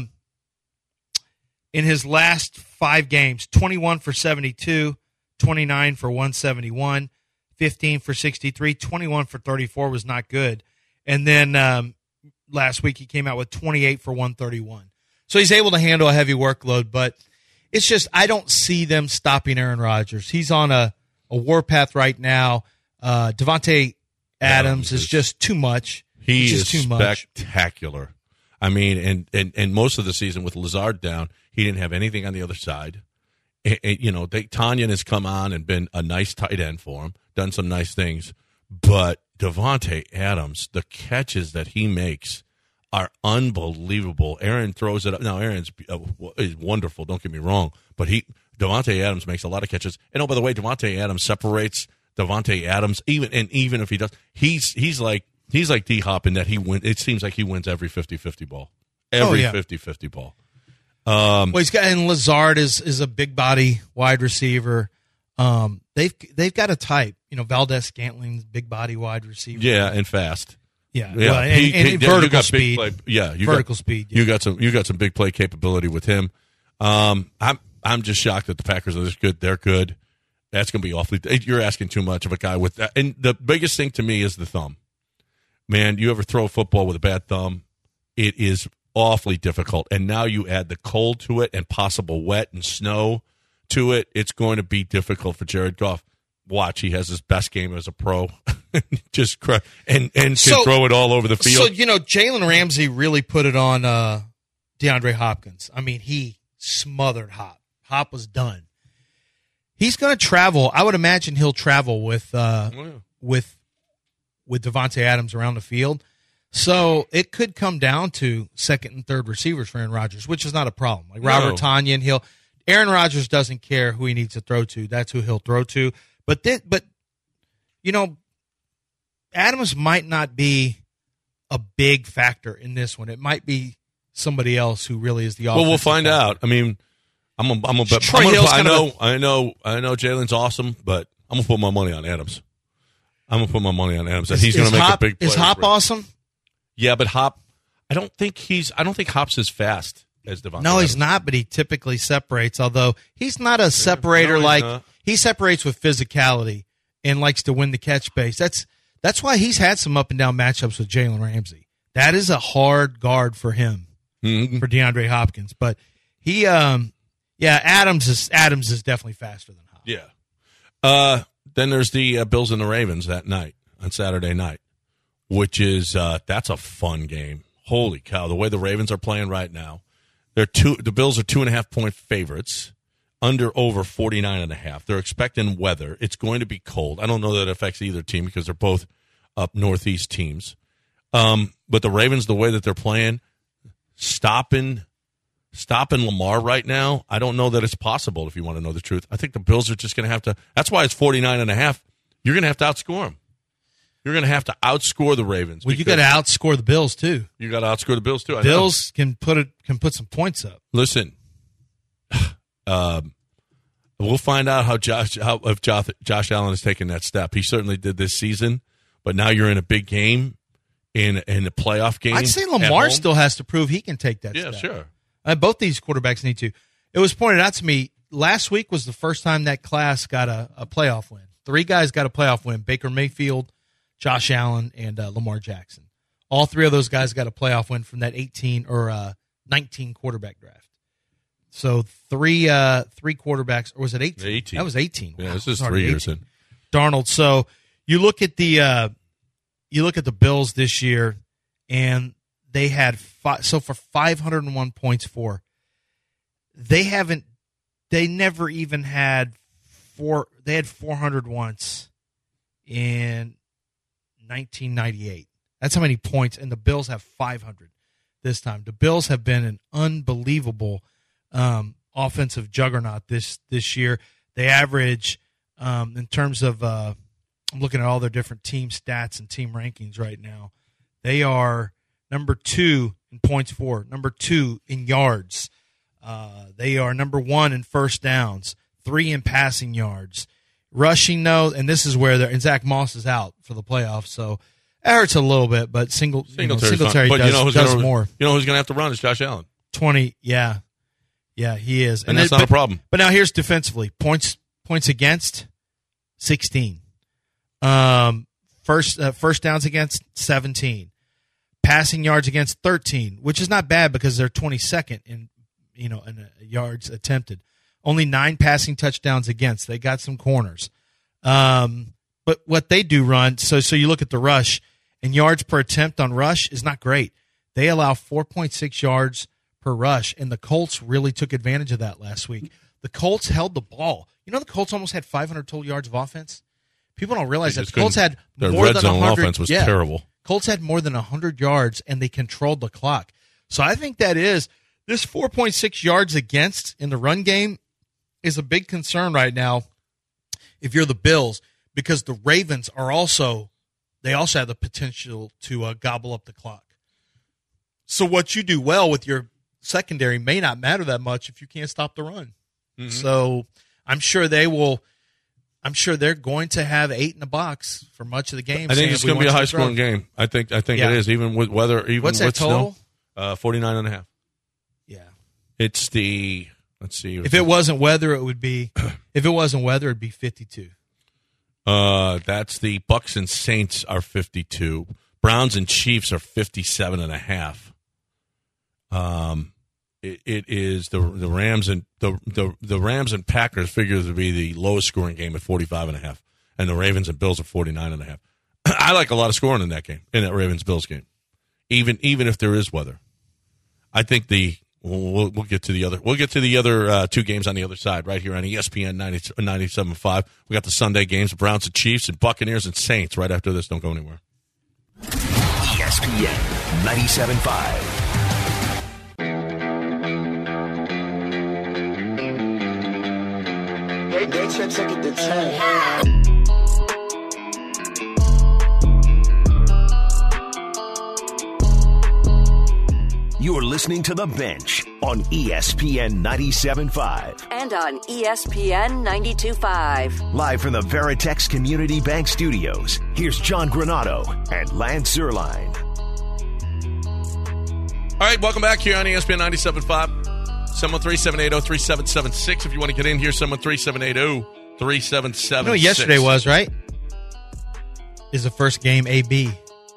in his last 5 games, 21 for 72, 29 for 171, 15 for 63, 21 for 34 was not good. And then last week he came out with 28 for 131. So he's able to handle a heavy workload, but it's just I don't see them stopping Aaron Rodgers. He's on a warpath right now. Devontae Adams is just too much. He is too spectacular. And most of the season with Lazard down, he didn't have anything on the other side. Tanyan has come on and been a nice tight end for him, done some nice things. But Devontae Adams, the catches that he makes are unbelievable. Aaron throws it up. Now, Aaron's is wonderful, don't get me wrong. But Devontae Adams makes a lot of catches. And, oh, by the way, Devontae Adams separates Devontae Adams. Even if he does, he's like D-Hop in that it seems like he wins every 50-50 ball. Every 50-50 ball. And Lazard is a big body wide receiver. They've got a type. Valdez-Scantling's big body wide receiver. Yeah, and fast. Yeah. Well, and vertical speed. Vertical speed. Yeah. You got some big play capability with him. I'm just shocked that the Packers are this good. They're good. That's going to be awfully. You're asking too much of a guy with that. And the biggest thing to me is the thumb. Man, you ever throw a football with a bad thumb? It is awfully difficult. And now you add the cold to it and possible wet and snow to it. It's going to be difficult for Jared Goff. Watch, he has his best game as a pro. Just and can throw it all over the field. So, Jalen Ramsey really put it on DeAndre Hopkins. He smothered Hop. Hop was done. He's going to travel. I would imagine he'll travel with Devontae Adams around the field. So it could come down to second and third receivers for Aaron Rodgers, which is not a problem. Like Robert Tonyan, Aaron Rodgers doesn't care who he needs to throw to. That's who he'll throw to. But Adams might not be a big factor in this one. It might be somebody else who really is the offensive. Well, we'll find out. I mean, I know Jalen's awesome, but I'm gonna put my money on Adams. That he's gonna make a big play. Is Hop awesome? Yeah, but Hop, I don't think Hop's as fast as Devontae. No, he's not, but he typically separates, although he's not a separator he separates with physicality and likes to win the catch base. That's why he's had some up and down matchups with Jalen Ramsey. That is a hard guard for him, for DeAndre Hopkins. But he Adams is definitely faster than Hop. Yeah. Then there's the Bills and the Ravens that night on Saturday night, which is that's a fun game. Holy cow! The way the Ravens are playing right now, the Bills are 2.5-point favorites, over 49.5. They're expecting weather. It's going to be cold. I don't know that it affects either team because they're both up northeast teams. But the Ravens, the way that they're playing, stopping Lamar right now, I don't know that it's possible, if you want to know the truth. I think the Bills are just going to have to – that's why it's 49.5. You're going to have to outscore them. You're going to have to outscore the Ravens. Well, you got to outscore the Bills, too. You got to outscore the Bills, too. Bills can put some points up. Listen, we'll find out if Josh Allen has taken that step. He certainly did this season, but now you're in a big game, in a playoff game. I'd say Lamar still has to prove he can take that step. Yeah, sure. Both these quarterbacks need to. It was pointed out to me last week was the first time that class got a playoff win. 3 guys got a playoff win: Baker Mayfield, Josh Allen, and Lamar Jackson. All 3 of those guys got a playoff win from that 18 or 19 quarterback draft. So 3 quarterbacks, or was it 18? 18. That was 18. Yeah, wow. this is 3 years in. Darnold. So you look at the Bills this year, and they had for 501 points they never even had they had 400 once in 1998. That's how many points, and the Bills have 500 this time. The Bills have been an unbelievable offensive juggernaut this year. They average, in terms of, I'm looking at all their different team stats and team rankings right now. They are number 2 in points for, number 2 in yards. They are number 1 in first downs, 3 in passing yards. Rushing, though, and this is where and Zach Moss is out for the playoffs, so that hurts a little bit, but Singletary does more. You know who's going to have to run is Josh Allen. 20, yeah. Yeah, he is. And that's not a problem. But now here's defensively. Points against, 16. First downs against, 17. Passing yards against, 13, which is not bad because they're 22nd in yards attempted. Only 9 passing touchdowns against. They got some corners. But what they do run, so you look at the rush, and yards per attempt on rush is not great. They allow 4.6 yards per rush, and the Colts really took advantage of that last week. The Colts held the ball. You know, the Colts almost had 500 total yards of offense. People don't realize that. The Colts had more than 100. Their red zone offense was terrible. Colts had more than 100 yards, and they controlled the clock. So I think this 4.6 yards against in the run game is a big concern right now if you're the Bills, because the Ravens are also have the potential to gobble up the clock. So what you do well with your secondary may not matter that much if you can't stop the run. Mm-hmm. So I'm sure they're going to have 8 in the box for much of the game. I think it's going to be a high-scoring game. I think it is, even with weather. Even what's that total? 49.5. Yeah. It's the – let's see. If it wasn't weather, it would be – if it wasn't weather, it would be 52. That's the Bucks and Saints are 52. Browns and Chiefs are 57.5. It is the Rams and the Rams and Packers figure to be the lowest scoring game at 45.5, and the Ravens and Bills are 49.5. I like a lot of scoring in that game, in that Ravens Bills game, even if there is weather. I think we'll get to the other 2 games on the other side right here on ESPN 97.5. We got the Sunday games: Browns and Chiefs, and Buccaneers and Saints. Right after this, don't go anywhere. ESPN 97.5. They check it the chain. You're listening to The Bench on ESPN 97.5. And on ESPN 92.5. Live from the Veritex Community Bank Studios, here's John Granado and Lance Zierlein. All right, welcome back here on ESPN 97.5. 713-780-3776. If you want to get in here, 713-780-3776. You know what yesterday was, right? Is the first game AB.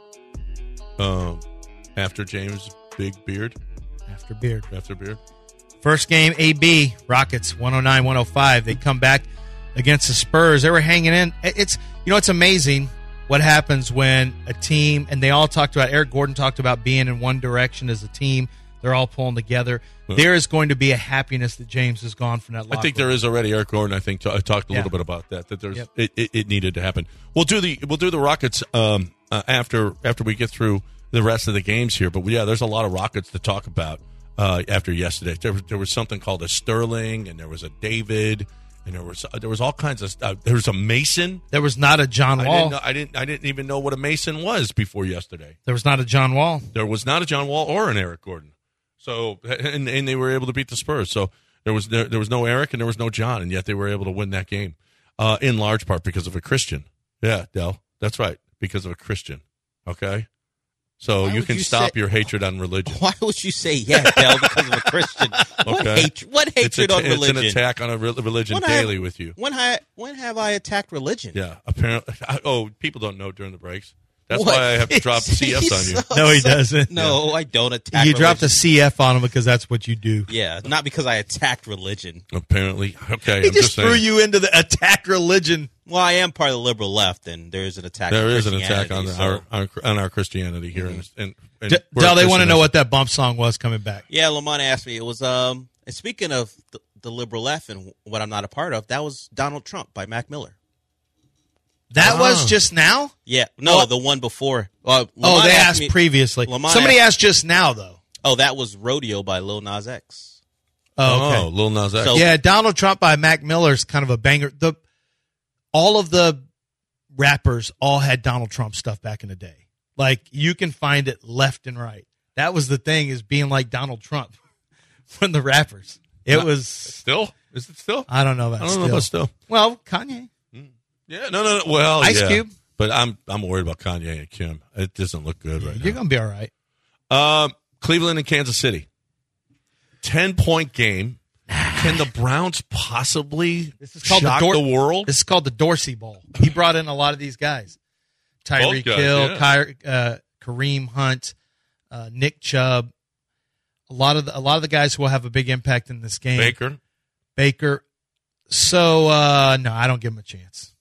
After James' big beard. After beard. First game AB. Rockets 109-105. They come back against the Spurs. They were hanging in. It's amazing what happens when a team, and they all talked about, Eric Gordon talked about being in one direction as a team. They're all pulling together. There is going to be a happiness that James has gone from that locker I think there is already. Eric Gordon, I think, talked a little bit about that. That there's it needed to happen. We'll do the Rockets after we get through the rest of the games here. But there's a lot of Rockets to talk about after yesterday. There was something called a Sterling, and there was a David, and there was all kinds of stuff. There was a Mason. There was not a John Wall. I didn't even know what a Mason was before yesterday. There was not a John Wall. There was not a John Wall or an Eric Gordon. So and they were able to beat the Spurs. So there was no Eric and there was no John, and yet they were able to win that game in large part because of a Christian. Yeah, Del, that's right, because of a Christian. Okay, so you can stop your hatred on religion. Why would you say Del because of a Christian? Okay. What hatred on religion? It's an attack on a religion daily with you. When have I attacked religion? Yeah, apparently. People don't know during the breaks. That's why I have to drop CFs on you. No, he doesn't. No, I don't attack You religion. dropped a CF on him because that's what you do. Yeah, not because I attacked religion. Apparently. Okay, He just threw you into the attack religion. Well, I am part of the liberal left, and there is an attack on Christianity. There is an attack on our Christianity here. And Del, they want to know what that bump song was coming back. Yeah, Lamont asked me. It was, and speaking of the liberal left and what I'm not a part of, that was Donald Trump by Mac Miller. That was just now? Yeah. No, the one before. They asked previously. Somebody asked just now, though. Oh, that was Rodeo by Lil Nas X. Oh, okay. Lil Nas X. So, Donald Trump by Mac Miller is kind of a banger. All of the rappers all had Donald Trump stuff back in the day. Like, you can find it left and right. That was the thing, is being like Donald Trump from the rappers. Was... Still? Is it still? I don't know about I don't know about still. Well, Kanye. Yeah, no. Well, Ice Cube. But I'm worried about Kanye and Kim. It doesn't look good right now. You're going to be all right. Cleveland and Kansas City. 10-point game. Can the Browns possibly shock the world? This is called the Dorsey Bowl. He brought in a lot of these guys. Tyreek Hill, Kareem Hunt, Nick Chubb. A lot of the guys who will have a big impact in this game. Baker. So, no, I don't give him a chance.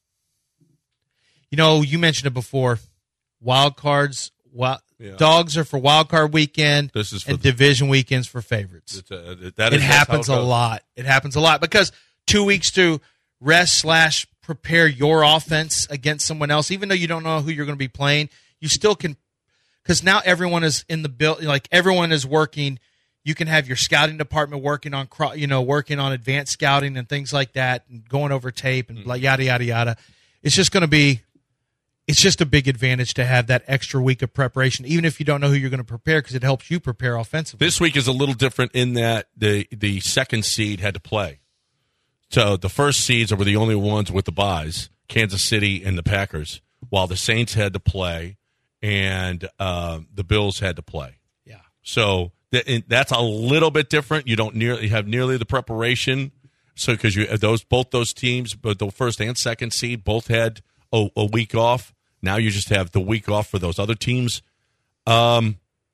You mentioned it before. Wild cards, dogs are for wild card weekend, and division weekends for favorites. It happens a lot. It happens a lot because 2 weeks to rest / prepare your offense against someone else, even though you don't know who you're going to be playing, you still can, because now everyone is in the build, like everyone is working. You can have your scouting department working on advanced scouting and things like that, and going over tape and yada yada yada. It's just a big advantage to have that extra week of preparation, even if you don't know who you're going to prepare, because it helps you prepare offensively. This week is a little different in that the second seed had to play. So the first seeds were the only ones with the byes, Kansas City and the Packers, while the Saints had to play and the Bills had to play. Yeah. So that's a little bit different. You don't have nearly the preparation. So because both those teams, but the first and second seed, both had a week off. Now you just have the week off for those other teams. I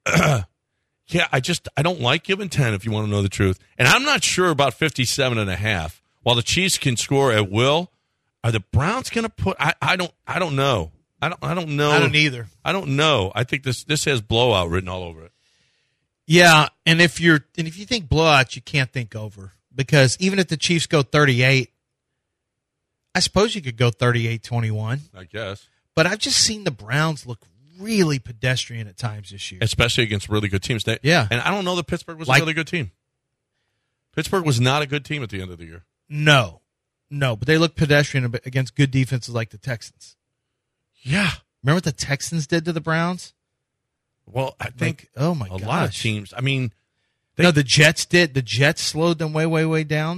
don't like giving 10 if you want to know the truth. And I'm not sure about 57.5. While the Chiefs can score at will, are the Browns going to put? I don't know. I don't know. I don't either. I don't know. I think this has blowout written all over it. Yeah, and if you think blowout, you can't think over, because even if the Chiefs go 38, I suppose you could go 38-21. I guess. But I've just seen the Browns look really pedestrian at times this year. Especially against really good teams. Yeah. And I don't know that Pittsburgh was a really good team. Pittsburgh was not a good team at the end of the year. No, but they look pedestrian against good defenses like the Texans. Yeah. Remember what the Texans did to the Browns? Well, I think oh my gosh. A lot of teams. I mean, no, the Jets did. The Jets slowed them way, way, way down.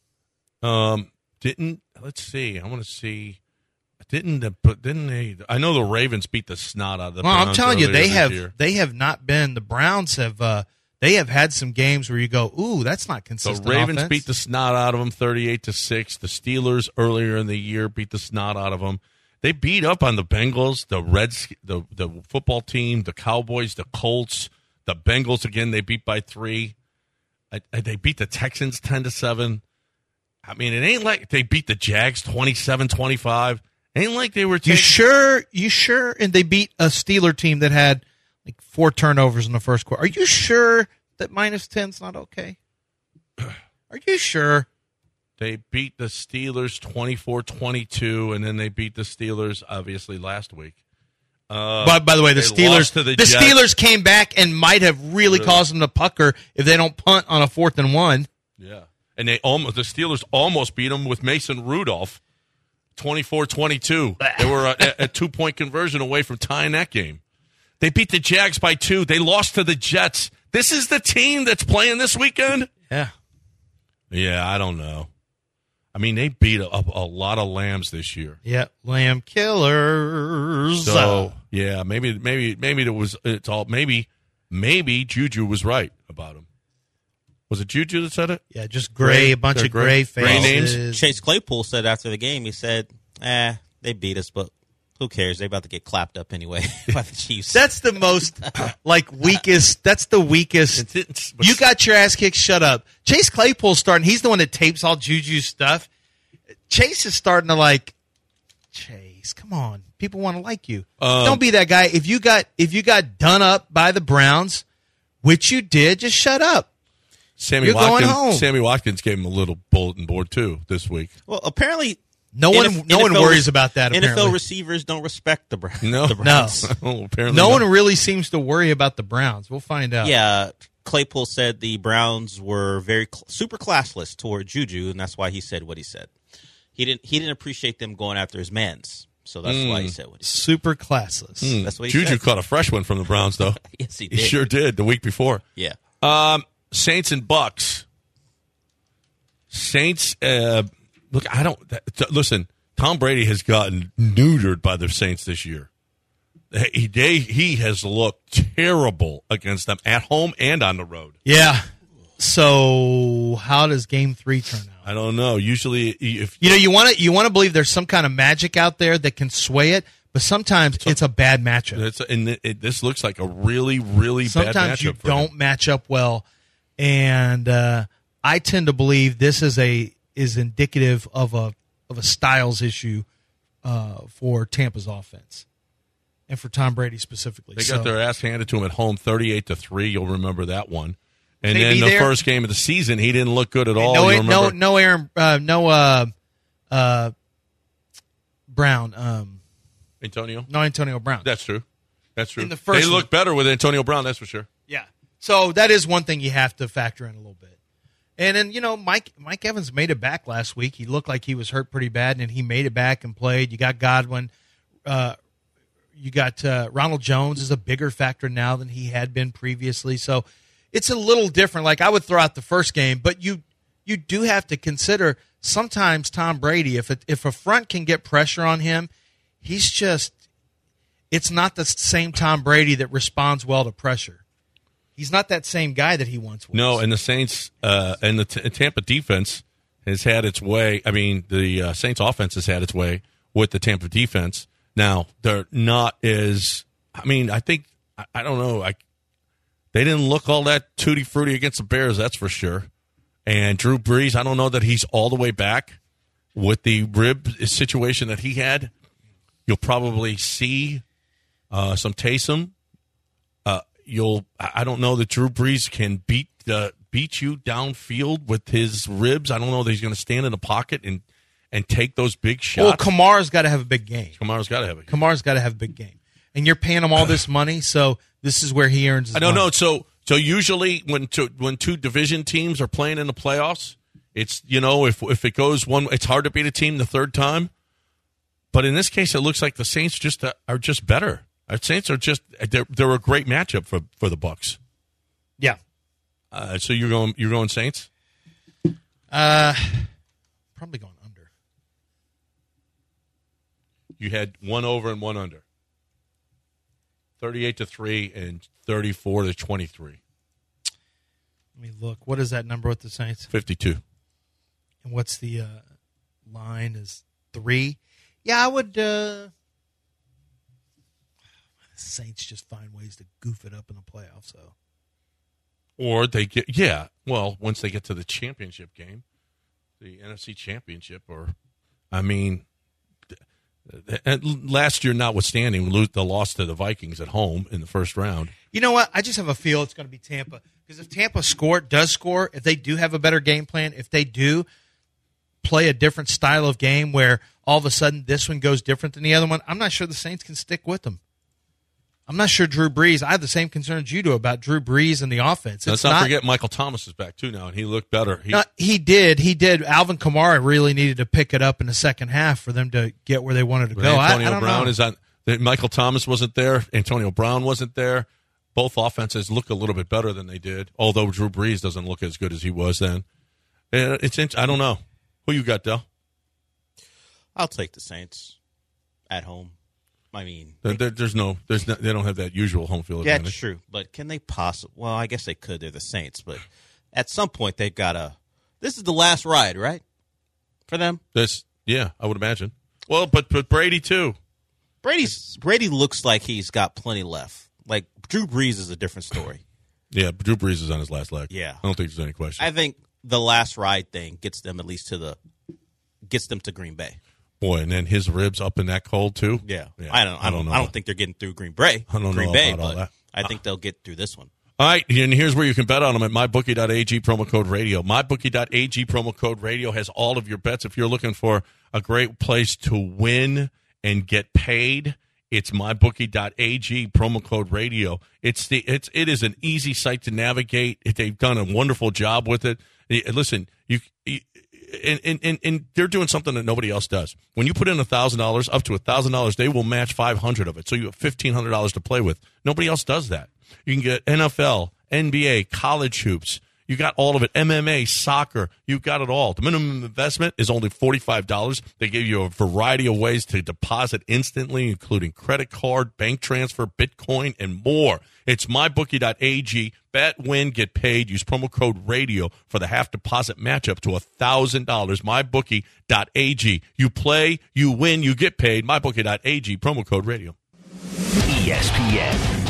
Let's see. I want to see. Didn't they? I know the Ravens beat the snot out of the Browns. I'm telling you, they year. have not been. The Browns have. They have had some games where you go, ooh, that's not consistent. The Ravens offense. beat the snot out of them, 38-6. The Steelers earlier in the year beat the snot out of them. They beat up on the Bengals, the Reds, the football team, the Cowboys, the Colts, the Bengals again. They beat by 3. They beat the Texans 10-7. I mean, it ain't like they beat the Jags 27-25. Ain't like they were. You sure? And they beat a Steeler team that had like 4 turnovers in the first quarter. Are you sure that -10's not okay? Are you sure? They beat the Steelers 24-22, and then they beat the Steelers obviously last week. By the way, the Steelers came back and might have really caused them to pucker if they don't punt on a 4th and 1. Yeah, and the Steelers almost beat them with Mason Rudolph, 24-22. They were a 2-point conversion away from tying that game. They beat the Jags by 2. They lost to the Jets. This is the team that's playing this weekend? Yeah. Yeah, I don't know. I mean, they beat a lot of lambs this year. Yeah, lamb killers. So, yeah, maybe Juju was right about him. Was it Juju that said it? Yeah, just gray, a bunch of gray faces. Names. Chase Claypool said after the game, he said, they beat us, but who cares? They're about to get clapped up anyway by the Chiefs. That's the most, weakest. That's the weakest. You got your ass kicked, shut up. Chase Claypool's starting. He's the one that tapes all Juju's stuff. Chase is starting to Chase, come on. People want to like you. Don't be that guy. If you got done up by the Browns, which you did, just shut up. Sammy Watkins gave him a little bulletin board, too, this week. Well, apparently... No one worries about that. Apparently. NFL receivers don't respect the Browns. No, apparently no one really seems to worry about the Browns. We'll find out. Yeah, Claypool said the Browns were very super classless toward Juju, and that's why he said what he said. He didn't appreciate them going after his mans, so that's why he said what he said. Super classless. That's what he Juju said. caught a fresh one from the Browns, though. Yes, he did. He sure did the week before. Yeah. Saints and Bucks. Saints. Look, listen. Tom Brady has gotten neutered by the Saints this year. He has looked terrible against them at home and on the road. Yeah. So how does Game 3 turn out? I don't know. Usually, if you want to believe there's some kind of magic out there that can sway it, but sometimes it's a bad matchup. This looks like a really, really bad matchup. Sometimes you don't match up well, and I tend to believe this is indicative of a styles issue for Tampa's offense and for Tom Brady specifically. They got their ass handed to him at home, 38-3. You'll remember that one. And then the first game of the season, he didn't look good at all. Brown. Antonio Brown. That's true. In the first they look better with Antonio Brown, that's for sure. Yeah. So that is one thing you have to factor in a little bit. And then, Mike Evans made it back last week. He looked like he was hurt pretty bad, and he made it back and played. You got Godwin. You got Ronald Jones is a bigger factor now than he had been previously. So it's a little different. Like I would throw out the first game, but you do have to consider sometimes Tom Brady, if a front can get pressure on him, it's not the same Tom Brady that responds well to pressure. He's not that same guy that he once was. No, and the Saints and the Tampa defense has had its way. I mean, the Saints offense has had its way with the Tampa defense. Now, they're not as – I mean, I think – I don't know. They didn't look all that tutti-frutti against the Bears, that's for sure. And Drew Brees, I don't know that he's all the way back with the rib situation that he had. You'll probably see some Taysom. I don't know that Drew Brees can beat you downfield with his ribs. I don't know that he's going to stand in the pocket and take those big shots. Well, Kamara's got to have a big game. Kamara's got to have a big game. and you're paying him all this money, so this is where he earns his money. So usually when two division teams are playing in the playoffs, it's, if it goes one, it's hard to beat a team the third time. But in this case, it looks like the Saints are just better. Our Saints are they're a great matchup for the Bucs. Yeah. So you're going Saints? Probably going under. You had one over and one under. 38-3 and 34-23. Let me look. What is that number with the Saints? 52. And what's the line is 3? Yeah, I would. The Saints just find ways to goof it up in the playoffs, though. Or they get, once they get to the championship game, the NFC Championship, last year notwithstanding, the loss to the Vikings at home in the first round. You know what? I just have a feel it's going to be Tampa. Because if Tampa does score, if they do have a better game plan, if they do play a different style of game where all of a sudden this one goes different than the other one, I'm not sure the Saints can stick with them. I'm not sure Drew Brees. I have the same concerns you do about Drew Brees and the offense. Let's not forget Michael Thomas is back too now, and he looked better. He did. Alvin Kamara really needed to pick it up in the second half for them to get where they wanted to go. Antonio Brown is on. Michael Thomas wasn't there. Antonio Brown wasn't there. Both offenses look a little bit better than they did, although Drew Brees doesn't look as good as he was then. I don't know. Who you got, Del? I'll take the Saints at home. I mean, they don't have that usual home field advantage. That's true, but can they possibly? Well, I guess they could. They're the Saints, but at some point they've got to. This is the last ride, right? For them. I would imagine. Well, but Brady too. Brady looks like he's got plenty left. Like Drew Brees is a different story. Yeah, Drew Brees is on his last leg. Yeah, I don't think there's any question. I think the last ride thing gets them at least to Green Bay. Boy, and then his ribs up in that cold too. Yeah. I don't know. I don't think they're getting through Green Bay. I don't know about all that. I think they'll get through this one. All right, and here's where you can bet on them at mybookie.ag, promo code radio. Mybookie.ag, promo code radio has all of your bets. If you're looking for a great place to win and get paid, it's mybookie.ag, promo code radio. It is an easy site to navigate. They've done a wonderful job with it. Listen, and they're doing something that nobody else does. When you put in $1,000, up to $1,000, they will match $500 of it. So you have $1,500 to play with. Nobody else does that. You can get NFL, NBA, college hoops. You got all of it. MMA, soccer. You've got it all. The minimum investment is only $45. They give you a variety of ways to deposit instantly, including credit card, bank transfer, Bitcoin, and more. It's mybookie.ag. Bet, win, get paid. Use promo code radio for the half deposit match up to $1,000. Mybookie.ag. You play, you win, you get paid. Mybookie.ag. Promo code radio. ESPN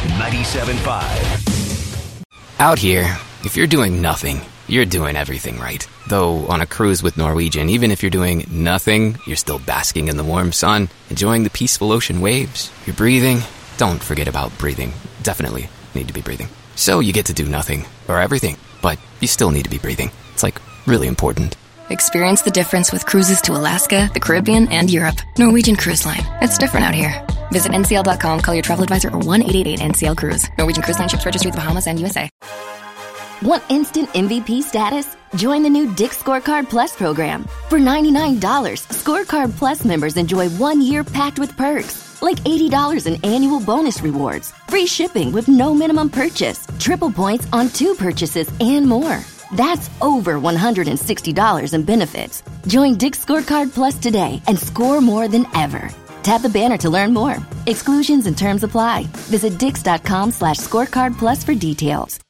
97.5. Out here, if you're doing nothing, you're doing everything right. Though on a cruise with Norwegian, even if you're doing nothing, you're still basking in the warm sun, enjoying the peaceful ocean waves. You're breathing. Don't forget about breathing. Definitely need to be breathing. So you get to do nothing, or everything, but you still need to be breathing. It's like really important. Experience the difference with cruises to Alaska, the Caribbean, and Europe. Norwegian Cruise Line. It's different out here. Visit ncl.com, call your travel advisor, or 1-888-NCL-CRUISE. Norwegian Cruise Line ships registry to the Bahamas and USA. Want instant MVP status? Join the new Dick's Scorecard Plus program. For $99, Scorecard Plus members enjoy 1 year packed with perks, like $80 in annual bonus rewards, free shipping with no minimum purchase, triple points on 2 purchases, and more. That's over $160 in benefits. Join Dick's Scorecard Plus today and score more than ever. Tap the banner to learn more. Exclusions and terms apply. Visit dix.com/scorecard plus for details.